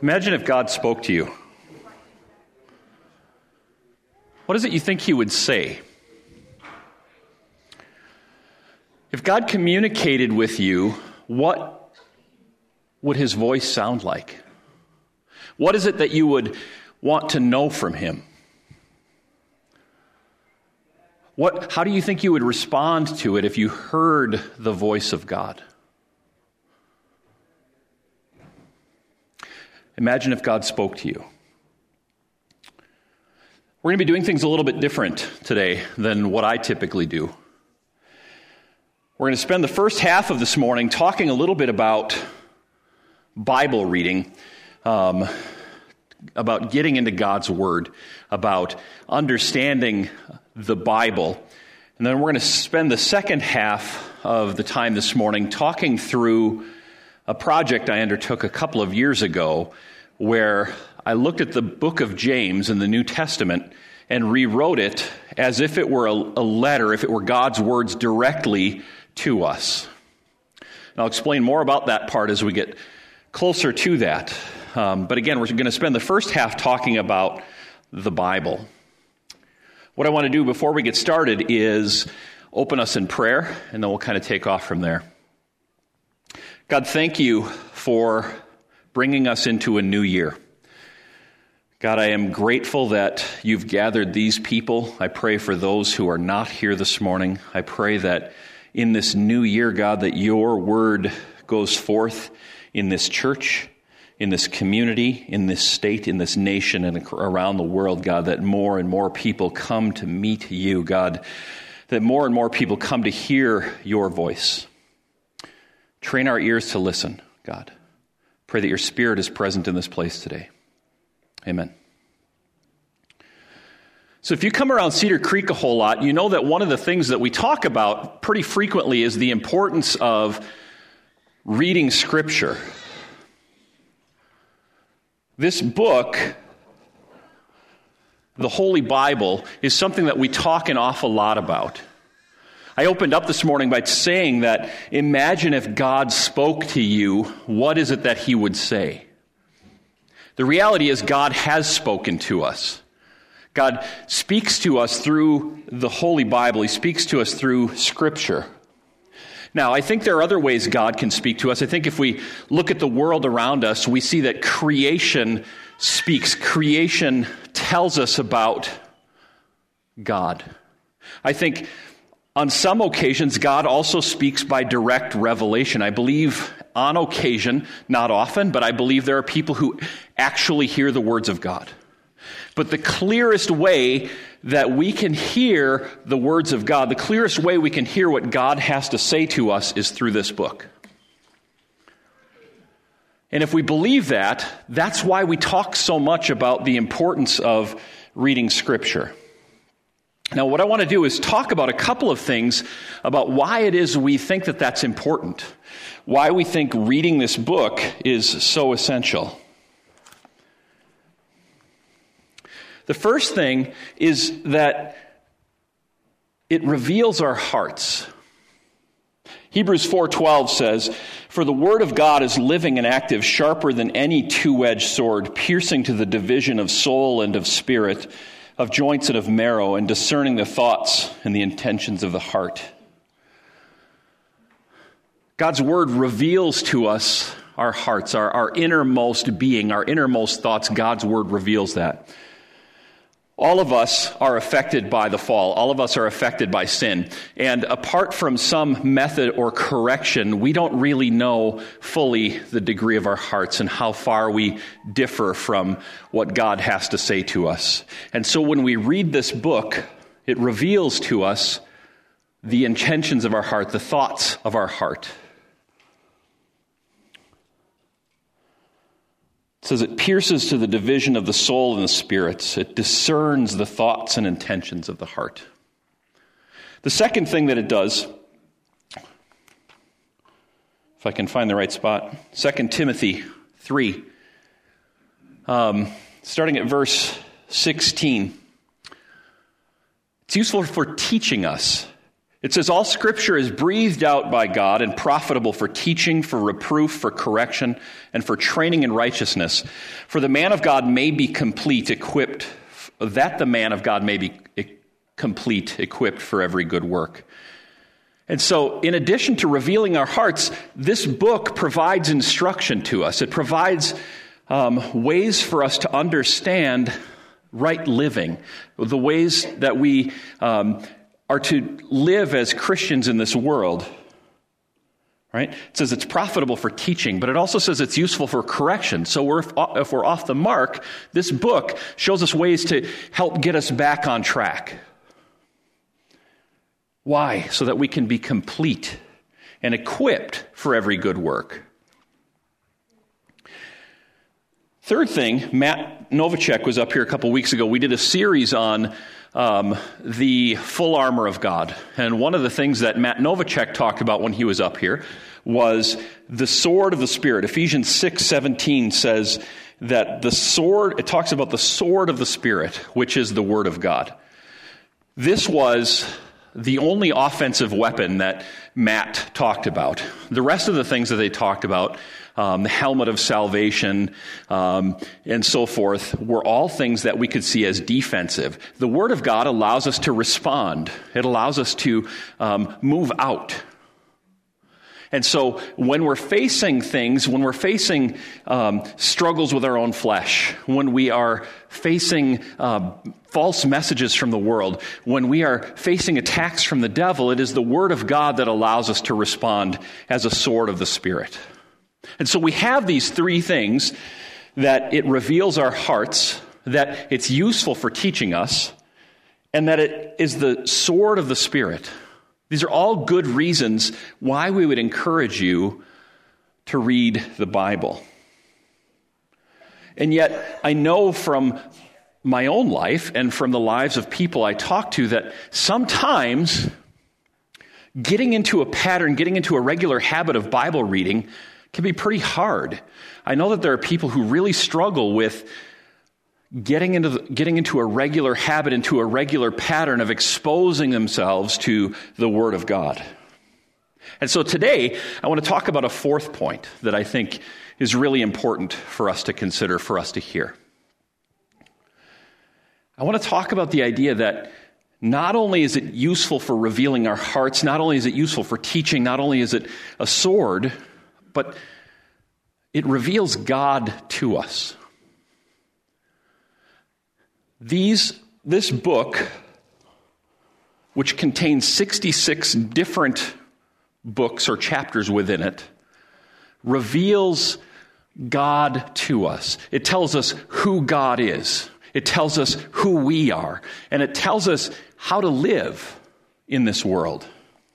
Imagine if God spoke to you. What is it you think he would say? If God communicated with you, what would his voice sound like? What is it that you would want to know from him? How do you think you would respond to it if you heard the voice of God? Imagine if God spoke to you. We're going to be doing things a little bit different today than what I typically do. We're going to spend the first half of this morning talking a little bit about Bible reading, about getting into God's Word, about understanding the Bible. And then we're going to spend the second half of the time this morning talking through a project I undertook a couple of years ago where I looked at the book of James in the New Testament and rewrote it as if it were a letter, if it were God's words directly to us. And I'll explain more about that part as we get closer to that. But again, we're going to spend the first half talking about the Bible. What I want to do before we get started is open us in prayer, and then we'll kind of take off from there. God, thank you for bringing us into a new year. God, I am grateful that you've gathered these people. I pray for those who are not here this morning. I pray that in this new year, God, that your word goes forth in this church, in this community, in this state, in this nation, and around the world, God, that more and more people come to meet you, God, that more and more people come to hear your voice. Train our ears to listen, God. Pray that your Spirit is present in this place today. Amen. So if you come around Cedar Creek a whole lot, you know that one of the things that we talk about pretty frequently is the importance of reading Scripture. This book, the Holy Bible, is something that we talk an awful lot about. I opened up this morning by saying that imagine if God spoke to you, what is it that he would say? The reality is God has spoken to us. God speaks to us through the Holy Bible. He speaks to us through Scripture. Now, I think there are other ways God can speak to us. I think if we look at the world around us, we see that creation speaks. Creation tells us about God. I think on some occasions, God also speaks by direct revelation. I believe on occasion, not often, but I believe there are people who actually hear the words of God. But the clearest way that we can hear the words of God, the clearest way we can hear what God has to say to us is through this book. And if we believe that, that's why we talk so much about the importance of reading Scripture. Now, what I want to do is talk about a couple of things about why it is we think that that's important, why we think reading this book is so essential. The first thing is that it reveals our hearts. Hebrews 4:12 says, "For the word of God is living and active, sharper than any two-edged sword, piercing to the division of soul and of spirit, of joints and of marrow, and discerning the thoughts and the intentions of the heart." God's word reveals to us our hearts, our innermost being, our innermost thoughts. God's word reveals that. All of us are affected by the fall. All of us are affected by sin. And apart from some method or correction, we don't really know fully the degree of our hearts and how far we differ from what God has to say to us. And so when we read this book, it reveals to us the intentions of our heart, the thoughts of our heart. It says it pierces to the division of the soul and the spirits. It discerns the thoughts and intentions of the heart. The second thing that it does, if I can find the right spot, 2 Timothy 3, starting at verse 16. It's useful for teaching us. It says, all Scripture is breathed out by God and profitable for teaching, for reproof, for correction, and for training in righteousness. For the man of God may be complete, equipped, that the man of God may be complete, equipped for every good work. And so, in addition to revealing our hearts, this book provides instruction to us. It provides ways for us to understand right living, the ways that we are to live as Christians in this world. Right? It says it's profitable for teaching, but it also says it's useful for correction. So if we're off the mark, this book shows us ways to help get us back on track. Why? So that we can be complete and equipped for every good work. Third thing, Matt Novacek was up here a couple weeks ago. We did a series on the full armor of God. And one of the things that Matt Novacek talked about when he was up here was the sword of the Spirit. Ephesians 6:17 says that the sword, it talks about the sword of the Spirit, which is the Word of God. This was the only offensive weapon that Matt talked about. The rest of the things that they talked about, the helmet of salvation, and so forth, were all things that we could see as defensive. The Word of God allows us to respond. It allows us to move out. And so when we're facing things, when we're facing struggles with our own flesh, when we are facing false messages from the world, when we are facing attacks from the devil, it is the Word of God that allows us to respond as a sword of the Spirit. And so we have these three things: that it reveals our hearts, that it's useful for teaching us, and that it is the sword of the Spirit. These are all good reasons why we would encourage you to read the Bible. And yet, I know from my own life and from the lives of people I talk to that sometimes getting into a pattern, getting into a regular habit of Bible reading can be pretty hard. I know that there are people who really struggle with getting into a regular habit, into a regular pattern of exposing themselves to the Word of God. And so today, I want to talk about a fourth point that I think is really important for us to consider, for us to hear. I want to talk about the idea that not only is it useful for revealing our hearts, not only is it useful for teaching, not only is it a sword, but it reveals God to us. This book, which contains 66 different books or chapters within it, reveals God to us. It tells us who God is. It tells us who we are. And it tells us how to live in this world.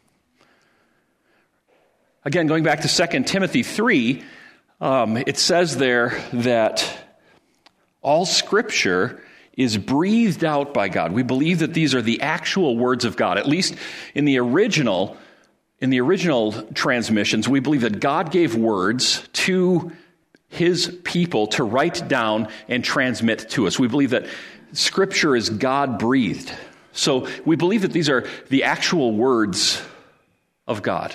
Again, going back to 2 Timothy 3, it says there that all Scripture is breathed out by God. We believe that these are the actual words of God. At least in the original transmissions, we believe that God gave words to His people to write down and transmit to us. We believe that Scripture is God-breathed. So we believe that these are the actual words of God.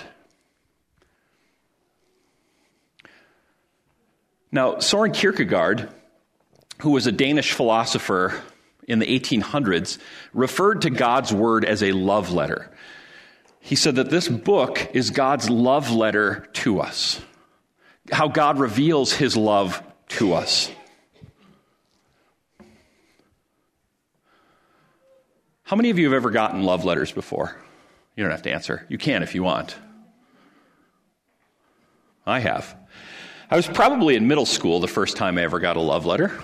Now, Søren Kierkegaard, who was a Danish philosopher in the 1800s, referred to God's word as a love letter. He said that this book is God's love letter to us, how God reveals His love to us. How many of you have ever gotten love letters before? You don't have to answer. You can if you want. I have. I was probably in middle school the first time I ever got a love letter.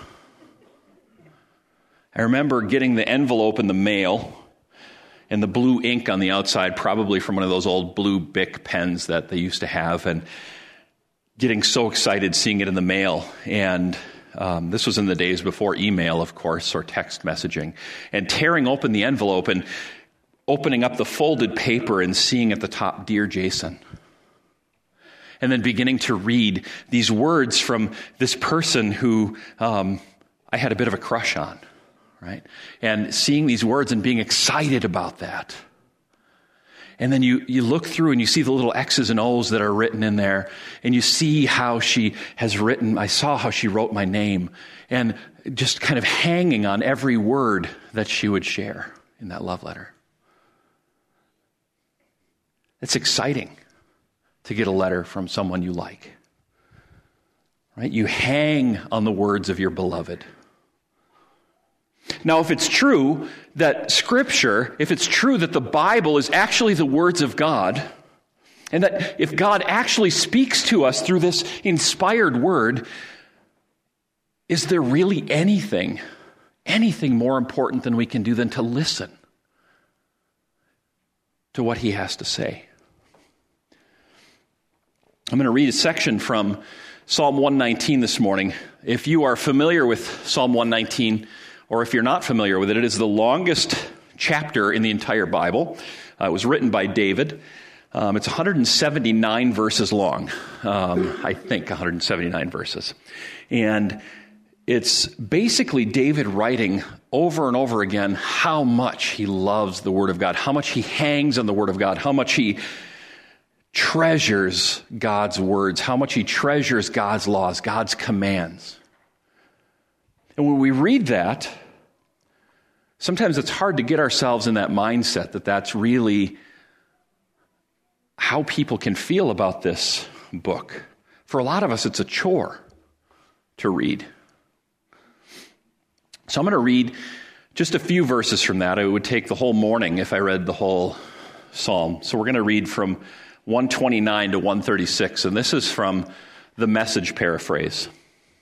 I remember getting the envelope in the mail and the blue ink on the outside, probably from one of those old blue Bic pens that they used to have, and getting so excited seeing it in the mail. And this was in the days before email, of course, or text messaging. And tearing open the envelope and opening up the folded paper and seeing at the top, "Dear Jason." And then beginning to read these words from this person who I had a bit of a crush on. Right? And seeing these words and being excited about that. And then you look through and you see the little X's and O's that are written in there. And you see how she has written, I saw how she wrote my name. And just kind of hanging on every word that she would share in that love letter. It's exciting to get a letter from someone you like. Right? You hang on the words of your beloved. Now, if it's true that Scripture, if it's true that the Bible is actually the words of God, and that if God actually speaks to us through this inspired word, is there really anything more important than we can do than to listen to what he has to say? I'm going to read a section from Psalm 119 this morning. If you are familiar with Psalm 119, or if you're not familiar with it, it is the longest chapter in the entire Bible. It was written by David. It's 179 verses long. I think 179 verses. And it's basically David writing over and over again how much he loves the Word of God, how much he hangs on the Word of God, how much he treasures God's words, how much he treasures God's laws, God's commands. And when we read that, sometimes it's hard to get ourselves in that mindset that that's really how people can feel about this book. For a lot of us, it's a chore to read. So I'm going to read just a few verses from that. It would take the whole morning if I read the whole psalm. So we're going to read from 129 to 136, and this is from the Message paraphrase.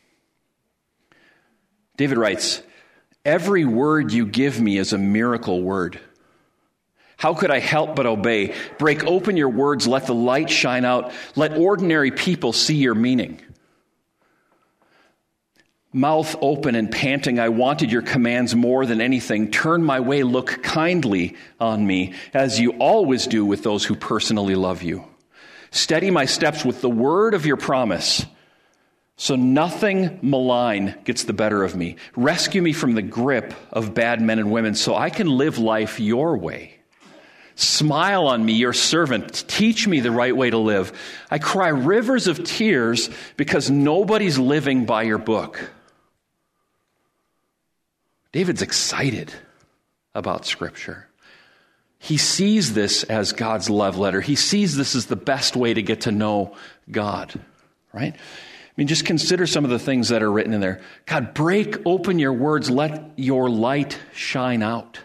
David writes, "Every word you give me is a miracle word. How could I help but obey? Break open your words, let the light shine out. Let ordinary people see your meaning. Mouth open and panting, I wanted your commands more than anything. Turn my way, look kindly on me, as you always do with those who personally love you. Steady my steps with the word of your promise, so nothing malign gets the better of me. Rescue me from the grip of bad men and women, so I can live life your way. Smile on me, your servant. Teach me the right way to live. I cry rivers of tears because nobody's living by your book." David's excited about Scripture. He sees this as God's love letter. He sees this as the best way to get to know God, right? I mean, just consider some of the things that are written in there. God, break open your words. Let your light shine out.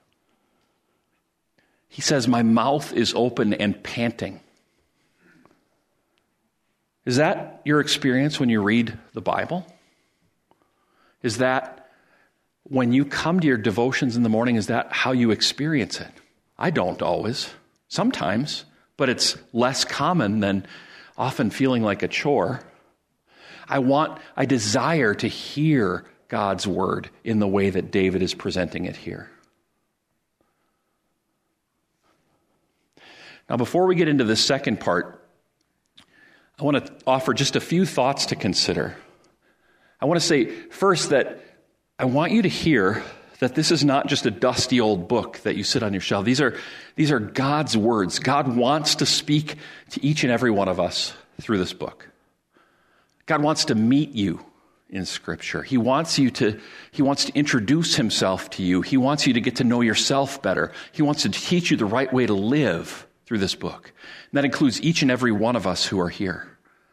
He says, my mouth is open and panting. Is that your experience when you read the Bible? Is that when you come to your devotions in the morning, is that how you experience it? I don't always. Sometimes, but it's less common than often feeling like a chore. I desire to hear God's word in the way that David is presenting it here. Now, before we get into the second part, I want to offer just a few thoughts to consider. I want to say first that I want you to hear that this is not just a dusty old book that you sit on your shelf. These are God's words. God wants to speak to each and every one of us through this book. God wants to meet you in Scripture. He wants to introduce himself to you. He wants you to get to know yourself better. He wants to teach you the right way to live through this book. And that includes each and every one of us who are here.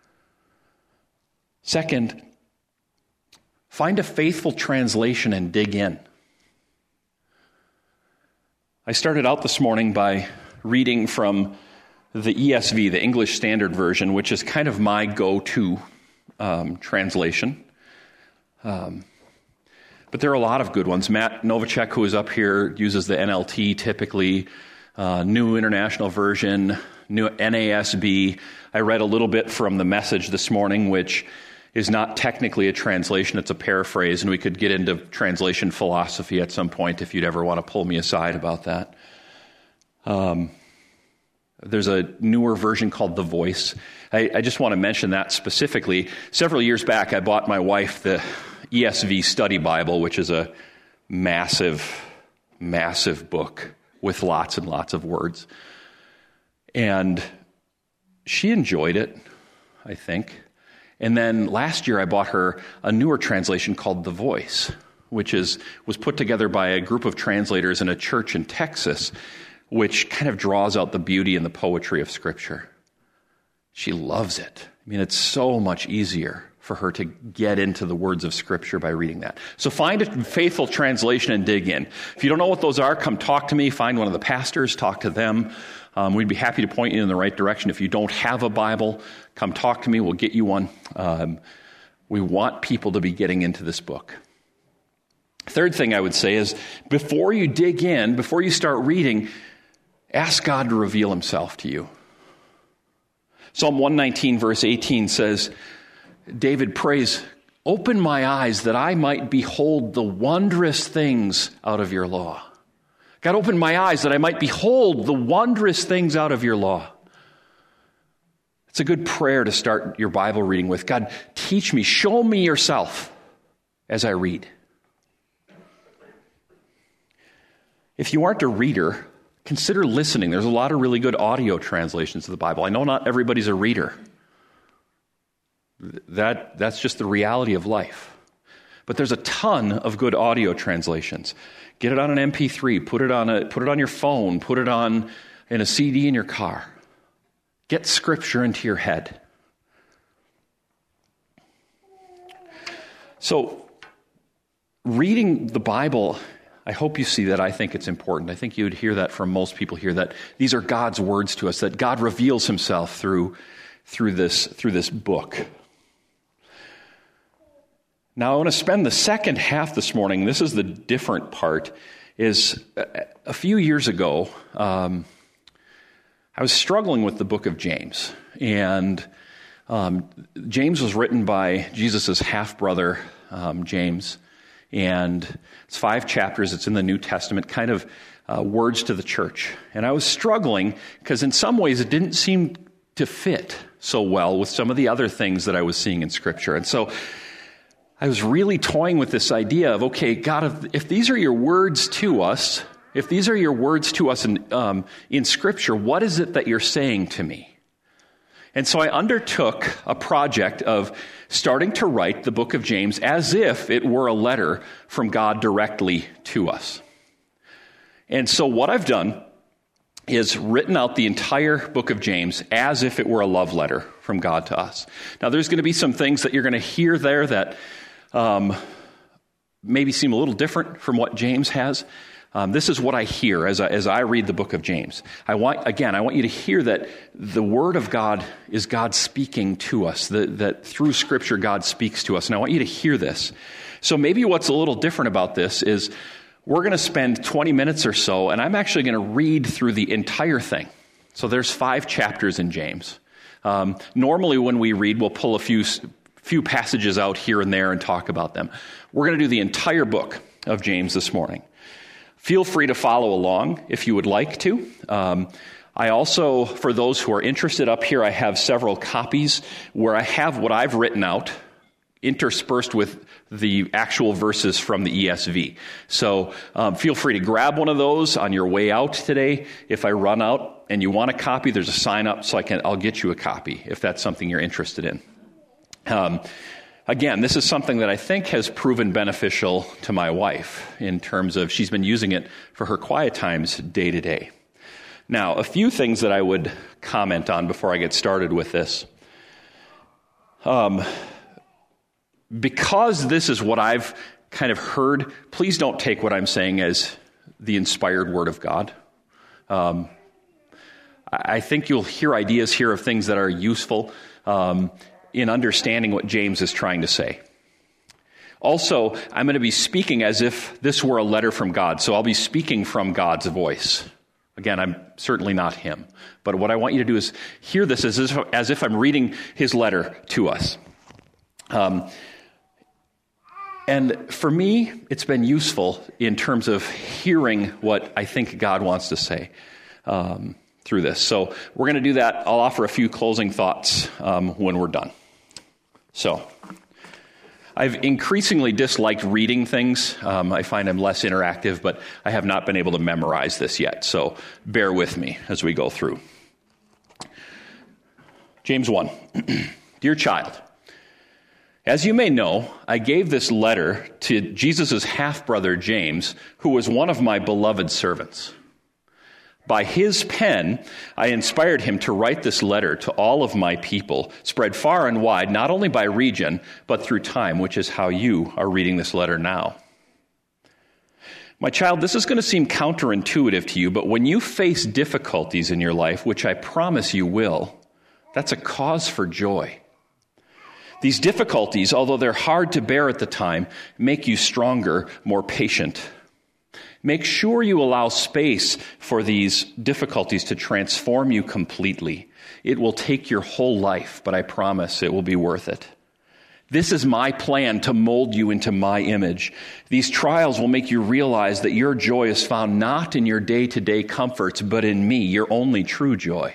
Second, find a faithful translation and dig in. I started out this morning by reading from the ESV, the English Standard Version, which is kind of my go-to translation. But there are a lot of good ones. Matt Novacek, who is up here, uses the NLT typically, New International Version, New NASB. I read a little bit from the Message this morning, which is not technically a translation, it's a paraphrase, and we could get into translation philosophy at some point if you'd ever want to pull me aside about that. There's a newer version called The Voice. I just want to mention that specifically. Several years back, I bought my wife the ESV Study Bible, which is a massive, massive book with lots and lots of words. And she enjoyed it, I think. And then last year I bought her a newer translation called The Voice, which was put together by a group of translators in a church in Texas, which kind of draws out the beauty and the poetry of Scripture. She loves it. I mean, it's so much easier for her to get into the words of Scripture by reading that. So find a faithful translation and dig in. If you don't know what those are, come talk to me. Find one of the pastors, talk to them. We'd be happy to point you in the right direction. If you don't have a Bible, come talk to me. We'll get you one. We want people to be getting into this book. Third thing I would say is, before you dig in, before you start reading, ask God to reveal himself to you. Psalm 119, verse 18 says, David prays, "Open my eyes that I might behold the wondrous things out of your law." God, open my eyes that I might behold the wondrous things out of your law. It's a good prayer to start your Bible reading with. God, teach me, show me yourself as I read. If you aren't a reader, consider listening. There's a lot of really good audio translations of the Bible. I know not everybody's a reader. That's just the reality of life. But there's a ton of good audio translations. Get it on an MP3, put it on your phone, put it on in a CD in your car. Get Scripture into your head. So, reading the Bible, I hope you see that. I think it's important. I think you would hear that from most people here, that these are God's words to us, that God reveals himself through this book. Now, I want to spend the second half this morning, this is the different part, is a few years ago, I was struggling with the book of James. And James was written by Jesus' half-brother, James. And it's 5 chapters. It's in the New Testament, kind of words to the church. And I was struggling because in some ways it didn't seem to fit so well with some of the other things that I was seeing in Scripture. And so I was really toying with this idea of, okay, God, if these are your words to us, in Scripture, what is it that you're saying to me? And so I undertook a project of starting to write the book of James as if it were a letter from God directly to us. And so what I've done is written out the entire book of James as if it were a love letter from God to us. Now, there's going to be some things that you're going to hear there that maybe seem a little different from what James has. This is what I hear as I read the book of James. I want you to hear that the Word of God is God speaking to us, that through Scripture God speaks to us. And I want you to hear this. So maybe what's a little different about this is we're going to spend 20 minutes or so, and I'm actually going to read through the entire thing. So there's 5 chapters in James. Normally when we read, we'll pull a few passages out here and there and talk about them. We're going to do the entire book of James this morning. Feel free to follow along if you would like to. I also, for those who are interested, up here I have several copies where I have what I've written out interspersed with the actual verses from the ESV. So feel free to grab one of those on your way out today. If I run out and you want a copy, there's a sign up so I'll get you a copy if that's something you're interested in. Again, this is something that I think has proven beneficial to my wife in terms of she's been using it for her quiet times day to day. Now, a few things that I would comment on before I get started with this. Because this is what I've kind of heard, please don't take what I'm saying as the inspired Word of God. I think you'll hear ideas here of things that are useful in understanding what James is trying to say. Also, I'm going to be speaking as if this were a letter from God, so I'll be speaking from God's voice. Again, I'm certainly not him, but what I want you to do is hear this as if I'm reading his letter to us. And for me, it's been useful in terms of hearing what I think God wants to say through this. So we're going to do that. I'll offer a few closing thoughts when we're done. So I've increasingly disliked reading things. I find I'm less interactive, but I have not been able to memorize this yet. So bear with me as we go through. James 1. Dear child, as you may know, I gave this letter to Jesus' half-brother James, who was one of my beloved servants. By his pen, I inspired him to write this letter to all of my people, spread far and wide, not only by region, but through time, which is how you are reading this letter now. My child, this is going to seem counterintuitive to you, but when you face difficulties in your life, which I promise you will, that's a cause for joy. These difficulties, although they're hard to bear at the time, make you stronger, more patient. Make sure you allow space for these difficulties to transform you completely. It will take your whole life, but I promise it will be worth it. This is my plan to mold you into my image. These trials will make you realize that your joy is found not in your day-to-day comforts, but in me, your only true joy.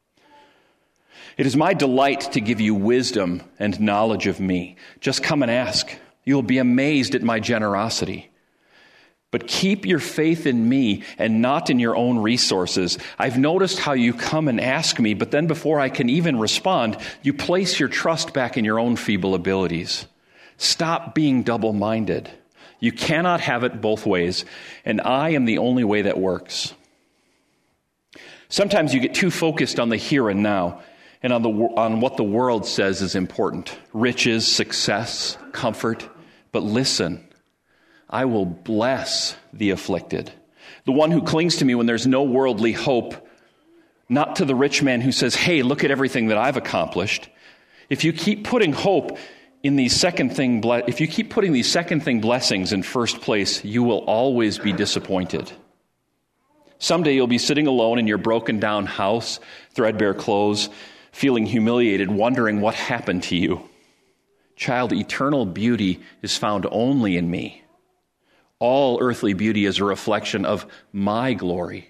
It is my delight to give you wisdom and knowledge of me. Just come and ask. You will be amazed at my generosity. But keep your faith in me and not in your own resources. I've noticed how you come and ask me, but then before I can even respond, you place your trust back in your own feeble abilities. Stop being double-minded. You cannot have it both ways, and I am the only way that works. Sometimes you get too focused on the here and now and on what the world says is important. Riches, success, comfort. But listen. I will bless the afflicted, the one who clings to me when there's no worldly hope, not to the rich man who says, hey, look at everything that I've accomplished. If you keep putting hope in these if you keep putting these second thing blessings in first place, you will always be disappointed. Someday you'll be sitting alone in your broken down house, threadbare clothes, feeling humiliated, wondering what happened to you. Child, eternal beauty is found only in me. All earthly beauty is a reflection of my glory.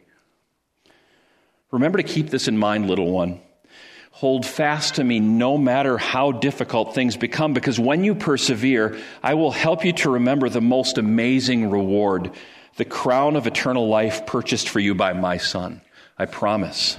Remember to keep this in mind, little one. Hold fast to me no matter how difficult things become, because when you persevere, I will help you to remember the most amazing reward, the crown of eternal life purchased for you by my Son. I promise.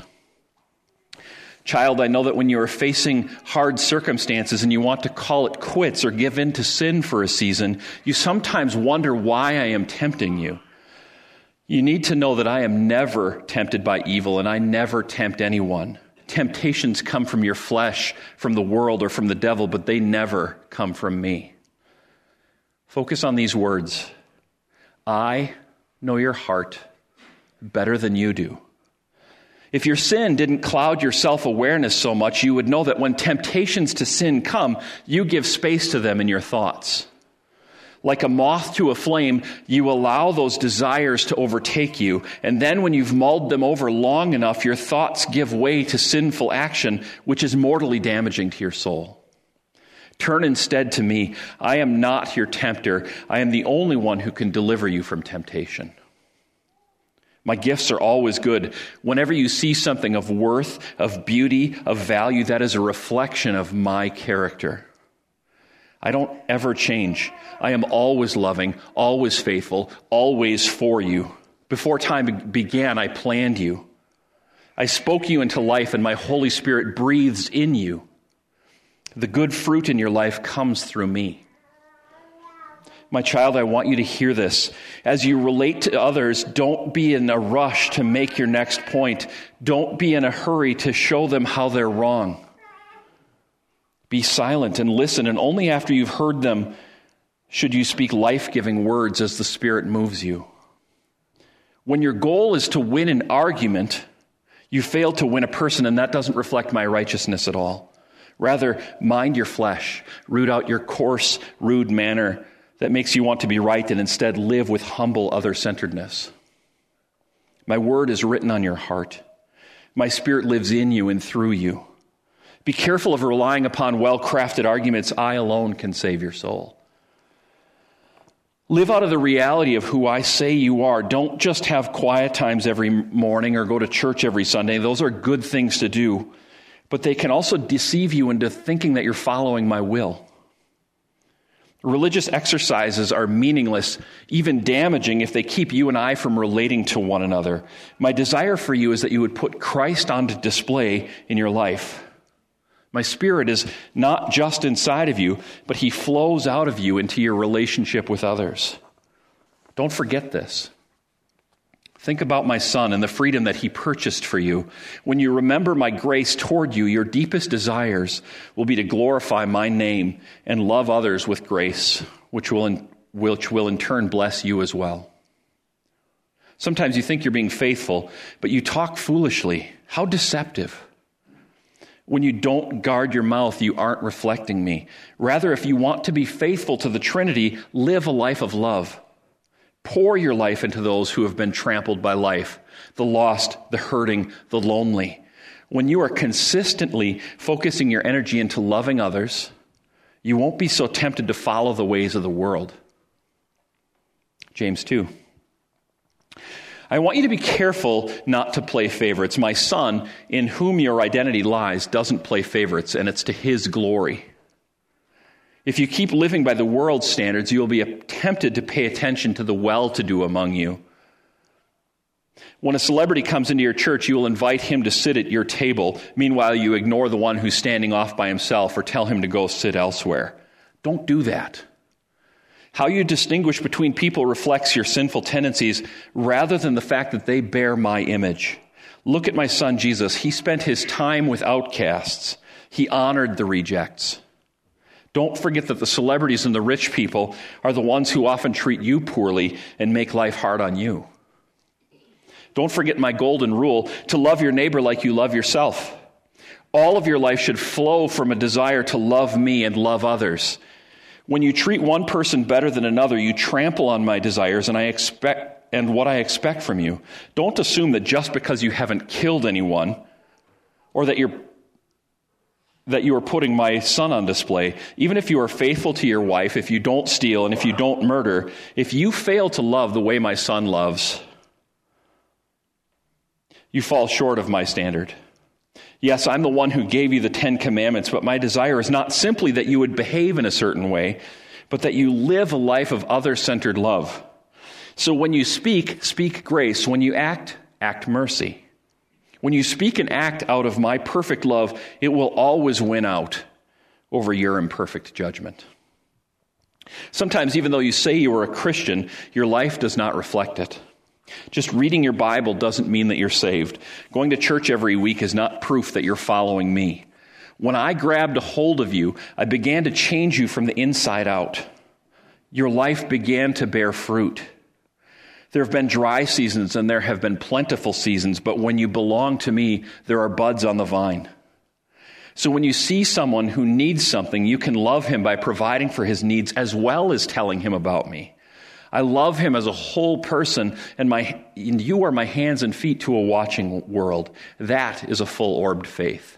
Child, I know that when you are facing hard circumstances and you want to call it quits or give in to sin for a season, you sometimes wonder why I am tempting you. You need to know that I am never tempted by evil, and I never tempt anyone. Temptations come from your flesh, from the world, or from the devil, but they never come from me. Focus on these words. I know your heart better than you do. If your sin didn't cloud your self-awareness so much, you would know that when temptations to sin come, you give space to them in your thoughts. Like a moth to a flame, you allow those desires to overtake you, and then when you've mulled them over long enough, your thoughts give way to sinful action, which is mortally damaging to your soul. Turn instead to me. I am not your tempter. I am the only one who can deliver you from temptation. My gifts are always good. Whenever you see something of worth, of beauty, of value, that is a reflection of my character. I don't ever change. I am always loving, always faithful, always for you. Before time began, I planned you. I spoke you into life, and my Holy Spirit breathes in you. The good fruit in your life comes through me. My child, I want you to hear this. As you relate to others, don't be in a rush to make your next point. Don't be in a hurry to show them how they're wrong. Be silent and listen, and only after you've heard them should you speak life-giving words as the Spirit moves you. When your goal is to win an argument, you fail to win a person, and that doesn't reflect my righteousness at all. Rather, mind your flesh, root out your coarse, rude manner that makes you want to be right, and instead live with humble other-centeredness. My word is written on your heart. My Spirit lives in you and through you. Be careful of relying upon well-crafted arguments. I alone can save your soul. Live out of the reality of who I say you are. Don't just have quiet times every morning or go to church every Sunday. Those are good things to do, but they can also deceive you into thinking that you're following my will. Religious exercises are meaningless, even damaging, if they keep you and I from relating to one another. My desire for you is that you would put Christ on display in your life. My Spirit is not just inside of you, but he flows out of you into your relationship with others. Don't forget this. Think about my Son and the freedom that he purchased for you. When you remember my grace toward you, your deepest desires will be to glorify my name and love others with grace, which will in turn bless you as well. Sometimes you think you're being faithful, but you talk foolishly. How deceptive. When you don't guard your mouth, you aren't reflecting me. Rather, if you want to be faithful to the Trinity, live a life of love. Pour your life into those who have been trampled by life, the lost, the hurting, the lonely. When you are consistently focusing your energy into loving others, you won't be so tempted to follow the ways of the world. James 2. I want you to be careful not to play favorites. My Son, in whom your identity lies, doesn't play favorites, and it's to his glory. If you keep living by the world's standards, you will be tempted to pay attention to the well-to-do among you. When a celebrity comes into your church, you will invite him to sit at your table. Meanwhile, you ignore the one who's standing off by himself or tell him to go sit elsewhere. Don't do that. How you distinguish between people reflects your sinful tendencies rather than the fact that they bear my image. Look at my Son, Jesus. He spent his time with outcasts. He honored the rejects. Don't forget that the celebrities and the rich people are the ones who often treat you poorly and make life hard on you. Don't forget my golden rule, to love your neighbor like you love yourself. All of your life should flow from a desire to love me and love others. When you treat one person better than another, you trample on my desires and what I expect from you. Don't assume that just because you haven't killed anyone or that you are putting my Son on display. Even if you are faithful to your wife, if you don't steal, and if you don't murder, if you fail to love the way my Son loves, you fall short of my standard. Yes, I'm the one who gave you the 10 Commandments, but my desire is not simply that you would behave in a certain way, but that you live a life of other-centered love. So when you speak, speak grace. When you act, act mercy. When you speak and act out of my perfect love, it will always win out over your imperfect judgment. Sometimes, even though you say you are a Christian, your life does not reflect it. Just reading your Bible doesn't mean that you're saved. Going to church every week is not proof that you're following me. When I grabbed a hold of you, I began to change you from the inside out. Your life began to bear fruit. There have been dry seasons and there have been plentiful seasons, but when you belong to me, there are buds on the vine. So when you see someone who needs something, you can love him by providing for his needs as well as telling him about me. I love him as a whole person, and you are my hands and feet to a watching world. That is a full-orbed faith.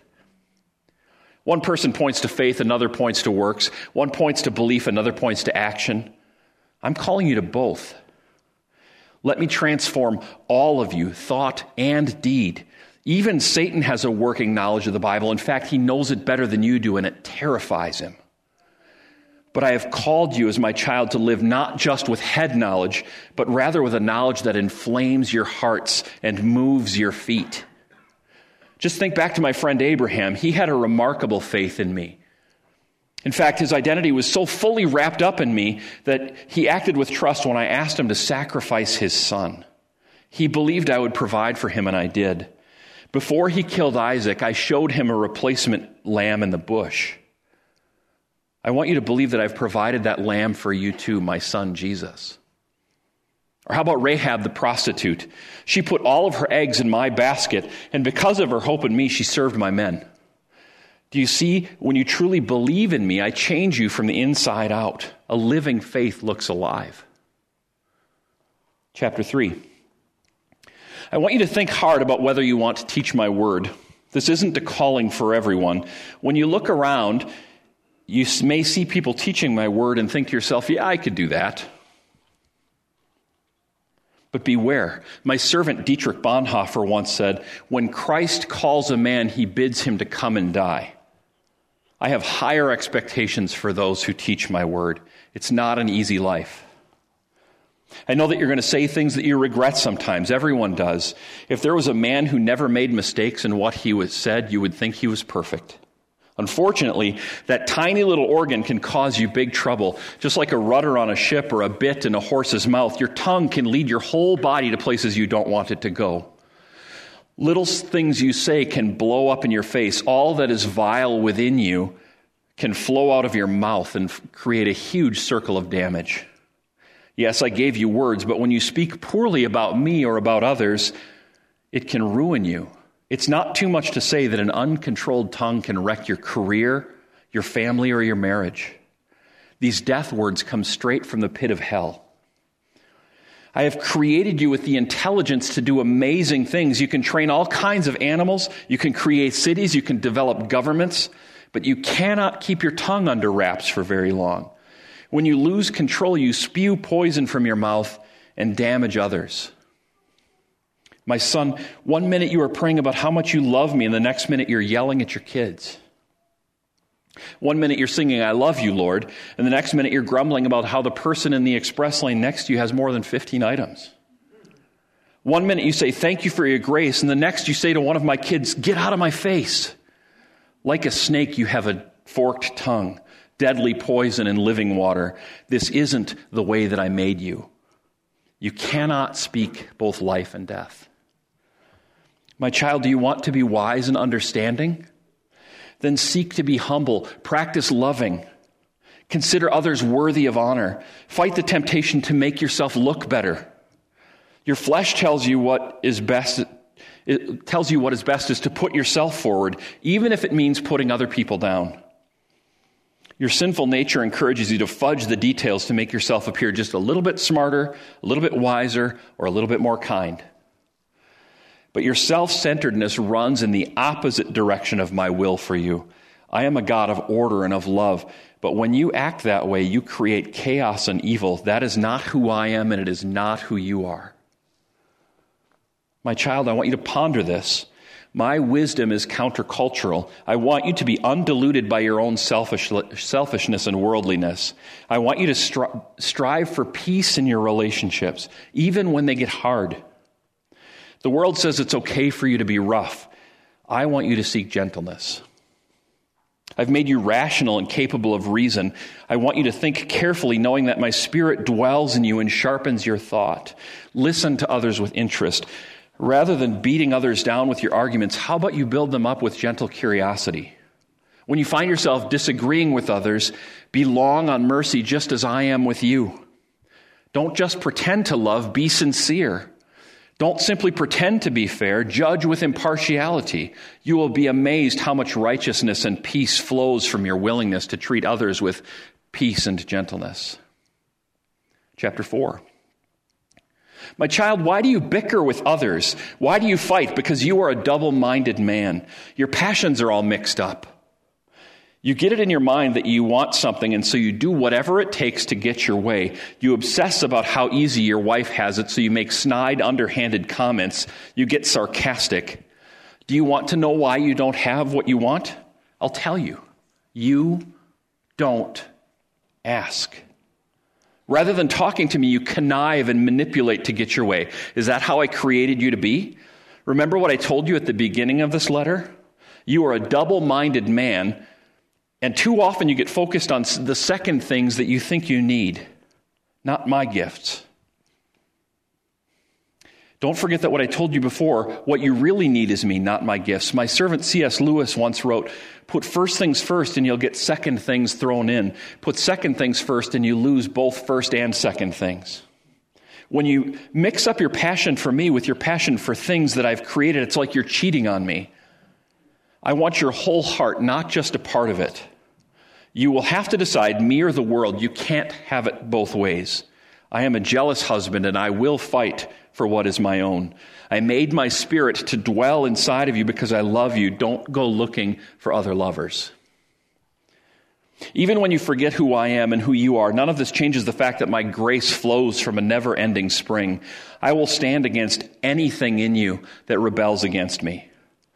One person points to faith, another points to works. One points to belief, another points to action. I'm calling you to both. Let me transform all of you, thought and deed. Even Satan has a working knowledge of the Bible. In fact, he knows it better than you do, and it terrifies him. But I have called you as my child to live not just with head knowledge, but rather with a knowledge that inflames your hearts and moves your feet. Just think back to my friend Abraham. He had a remarkable faith in me. In fact, his identity was so fully wrapped up in me that he acted with trust when I asked him to sacrifice his son. He believed I would provide for him, and I did. Before he killed Isaac, I showed him a replacement lamb in the bush. I want you to believe that I've provided that lamb for you too, my son Jesus. Or how about Rahab the prostitute? She put all of her eggs in my basket, and because of her hope in me, she served my men. Do you see, when you truly believe in me, I change you from the inside out. A living faith looks alive. Chapter 3. I want you to think hard about whether you want to teach my word. This isn't a calling for everyone. When you look around, you may see people teaching my word and think to yourself, yeah, I could do that. But beware. My servant Dietrich Bonhoeffer once said, when Christ calls a man, he bids him to come and die. I have higher expectations for those who teach my word. It's not an easy life. I know that you're going to say things that you regret sometimes. Everyone does. If there was a man who never made mistakes in what he was said, you would think he was perfect. Unfortunately, that tiny little organ can cause you big trouble. Just like a rudder on a ship or a bit in a horse's mouth, your tongue can lead your whole body to places you don't want it to go. Little things you say can blow up in your face. All that is vile within you can flow out of your mouth and create a huge circle of damage. Yes, I gave you words, but when you speak poorly about me or about others, it can ruin you. It's not too much to say that an uncontrolled tongue can wreck your career, your family, or your marriage. These death words come straight from the pit of hell. I have created you with the intelligence to do amazing things. You can train all kinds of animals. You can create cities. You can develop governments. But you cannot keep your tongue under wraps for very long. When you lose control, you spew poison from your mouth and damage others. My son, 1 minute you are praying about how much you love me, and the next minute you're yelling at your kids. 1 minute you're singing, I love you, Lord, and the next minute you're grumbling about how the person in the express lane next to you has more than 15 items. 1 minute you say, thank you for your grace, and the next you say to one of my kids, get out of my face. Like a snake, you have a forked tongue, deadly poison and living water. This isn't the way that I made you. You cannot speak both life and death. My child, do you want to be wise and understanding? Then seek to be humble. Practice loving. Consider others worthy of honor. Fight the temptation to make yourself look better. Your flesh tells you what is best. It tells you what is best is to put yourself forward, even if it means putting other people down. Your sinful nature encourages you to fudge the details to make yourself appear just a little bit smarter, a little bit wiser, or a little bit more kind. But your self-centeredness runs in the opposite direction of my will for you. I am a God of order and of love. But when you act that way, you create chaos and evil. That is not who I am, and it is not who you are. My child, I want you to ponder this. My wisdom is countercultural. I want you to be undiluted by your own selfishness and worldliness. I want you to strive for peace in your relationships, even when they get hard. The world says it's okay for you to be rough. I want you to seek gentleness. I've made you rational and capable of reason. I want you to think carefully, knowing that my Spirit dwells in you and sharpens your thought. Listen to others with interest. Rather than beating others down with your arguments, how about you build them up with gentle curiosity? When you find yourself disagreeing with others, be long on mercy just as I am with you. Don't just pretend to love, be sincere. Don't simply pretend to be fair, judge with impartiality. You will be amazed how much righteousness and peace flows from your willingness to treat others with peace and gentleness. Chapter 4. My child, why do you bicker with others? Why do you fight? Because you are a double-minded man. Your passions are all mixed up. You get it in your mind that you want something, and so you do whatever it takes to get your way. You obsess about how easy your wife has it, so you make snide, underhanded comments. You get sarcastic. Do you want to know why you don't have what you want? I'll tell you. You don't ask. Rather than talking to me, you connive and manipulate to get your way. Is that how I created you to be? Remember what I told you at the beginning of this letter? You are a double-minded man, and too often you get focused on the second things that you think you need, not my gifts. Don't forget that what I told you before, what you really need is me, not my gifts. My servant C.S. Lewis once wrote, put first things first and you'll get second things thrown in. Put second things first and you lose both first and second things. When you mix up your passion for me with your passion for things that I've created, it's like you're cheating on me. I want your whole heart, not just a part of it. You will have to decide, me or the world. You can't have it both ways. I am a jealous husband, and I will fight for what is my own. I made my Spirit to dwell inside of you because I love you. Don't go looking for other lovers. Even when you forget who I am and who you are, none of this changes the fact that my grace flows from a never-ending spring. I will stand against anything in you that rebels against me.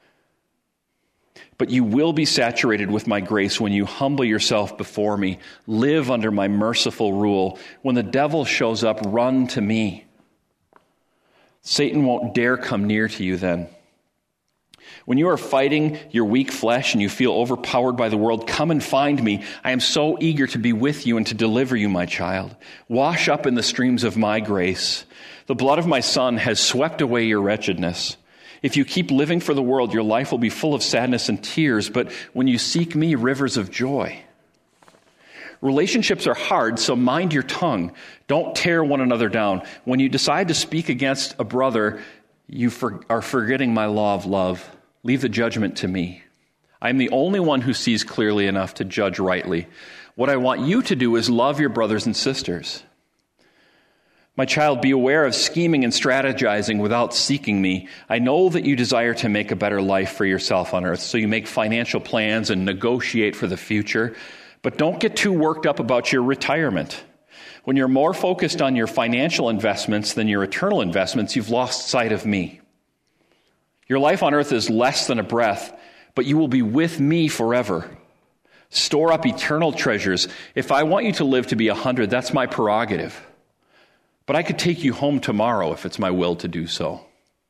But you will be saturated with my grace when you humble yourself before me. Live under my merciful rule. When the devil shows up, run to me. Satan won't dare come near to you then. When you are fighting your weak flesh and you feel overpowered by the world, come and find me. I am so eager to be with you and to deliver you, my child. Wash up in the streams of my grace. The blood of my Son has swept away your wretchedness. If you keep living for the world, your life will be full of sadness and tears, but when you seek me, rivers of joy. Relationships are hard, so mind your tongue. Don't tear one another down. When you decide to speak against a brother, you are forgetting my law of love. Leave the judgment to me. I am the only one who sees clearly enough to judge rightly. What I want you to do is love your brothers and sisters. My child, be aware of scheming and strategizing without seeking me. I know that you desire to make a better life for yourself on earth, so you make financial plans and negotiate for the future. But don't get too worked up about your retirement. When you're more focused on your financial investments than your eternal investments, you've lost sight of me. Your life on earth is less than a breath, but you will be with me forever. Store up eternal treasures. If I want you to live to be 100, that's my prerogative. But I could take you home tomorrow if it's my will to do so.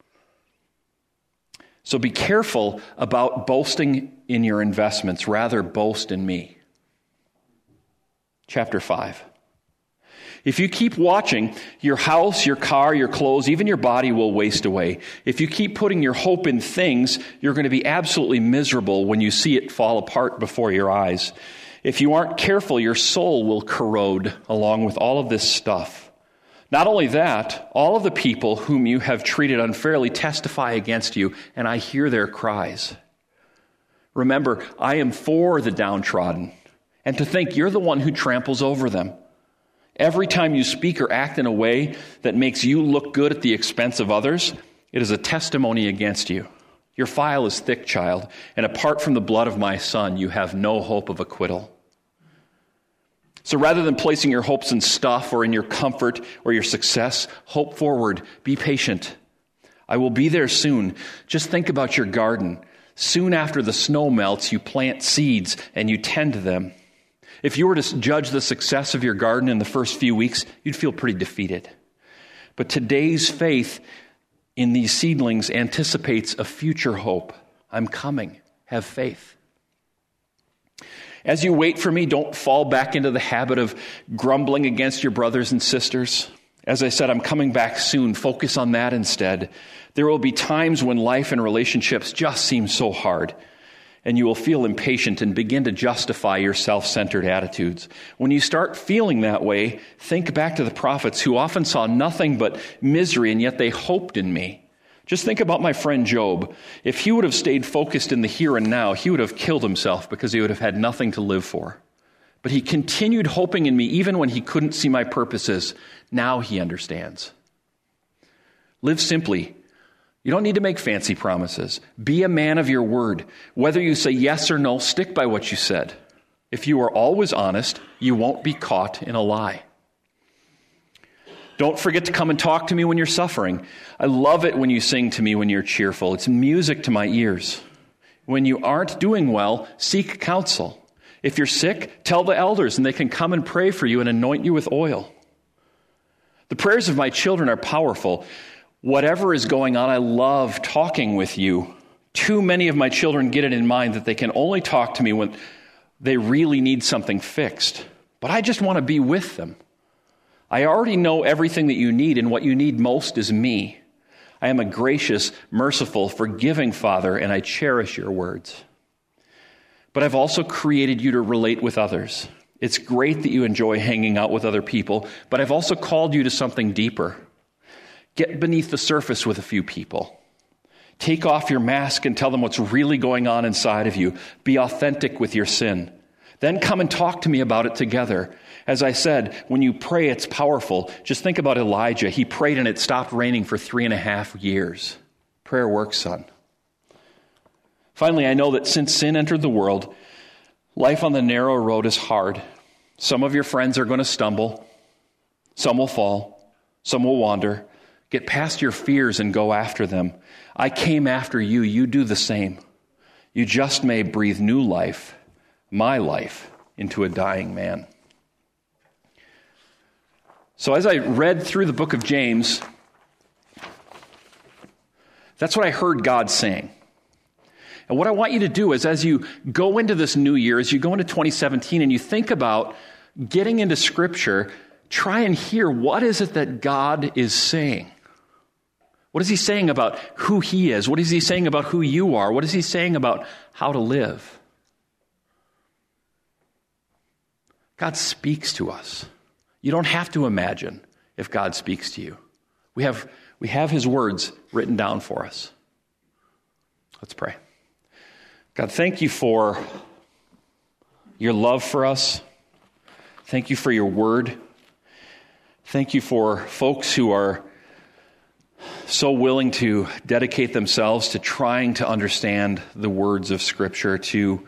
So be careful about boasting in your investments. Rather, boast in me. Chapter 5. If you keep watching, your house, your car, your clothes, even your body will waste away. If you keep putting your hope in things, you're going to be absolutely miserable when you see it fall apart before your eyes. If you aren't careful, your soul will corrode along with all of this stuff. Not only that, all of the people whom you have treated unfairly testify against you, and I hear their cries. Remember, I am for the downtrodden, and to think you're the one who tramples over them. Every time you speak or act in a way that makes you look good at the expense of others, it is a testimony against you. Your file is thick, child, and apart from the blood of my Son, you have no hope of acquittal. So rather than placing your hopes in stuff or in your comfort or your success, hope forward, be patient. I will be there soon. Just think about your garden. Soon after the snow melts, you plant seeds and you tend to them. If you were to judge the success of your garden in the first few weeks, you'd feel pretty defeated. But today's faith in these seedlings anticipates a future hope. I'm coming. Have faith. As you wait for me, don't fall back into the habit of grumbling against your brothers and sisters. As I said, I'm coming back soon. Focus on that instead. There will be times when life and relationships just seem so hard, and you will feel impatient and begin to justify your self-centered attitudes. When you start feeling that way, think back to the prophets who often saw nothing but misery, and yet they hoped in me. Just think about my friend Job. If he would have stayed focused in the here and now, he would have killed himself because he would have had nothing to live for. But he continued hoping in me even when he couldn't see my purposes. Now he understands. Live simply. You don't need to make fancy promises. Be a man of your word. Whether you say yes or no, stick by what you said. If you are always honest, you won't be caught in a lie. Don't forget to come and talk to me when you're suffering. I love it when you sing to me when you're cheerful. It's music to my ears. When you aren't doing well, seek counsel. If you're sick, tell the elders and they can come and pray for you and anoint you with oil. The prayers of my children are powerful. Whatever is going on, I love talking with you. Too many of my children get it in mind that they can only talk to me when they really need something fixed. But I just want to be with them. I already know everything that you need, and what you need most is me. I am a gracious, merciful, forgiving Father, and I cherish your words. But I've also created you to relate with others. It's great that you enjoy hanging out with other people, but I've also called you to something deeper. Get beneath the surface with a few people. Take off your mask and tell them what's really going on inside of you. Be authentic with your sin. Then come and talk to me about it together. As I said, when you pray, it's powerful. Just think about Elijah. He prayed and it stopped raining for 3.5 years. Prayer works, son. Finally, I know that since sin entered the world, life on the narrow road is hard. Some of your friends are going to stumble. Some will fall. Some will wander. Get past your fears and go after them. I came after you. You do the same. You just may breathe new life, my life, into a dying man. So as I read through the book of James, that's what I heard God saying. And what I want you to do is, as you go into this new year, as you go into 2017 and you think about getting into Scripture, try and hear, what is it that God is saying? What is he saying about who he is? What is he saying about who you are? What is he saying about how to live? God speaks to us. You don't have to imagine if God speaks to you. We have his words written down for us. Let's pray. God, thank you for your love for us. Thank you for your word. Thank you for folks who are so willing to dedicate themselves to trying to understand the words of Scripture, to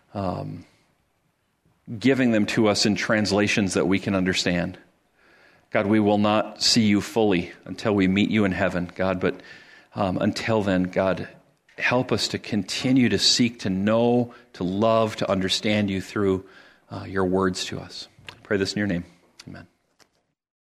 giving them to us in translations that we can understand. God, we will not see you fully until we meet you in heaven, God, but until then, God, help us to continue to seek to know, to love, to understand you through your words to us. I pray this in your name. Amen.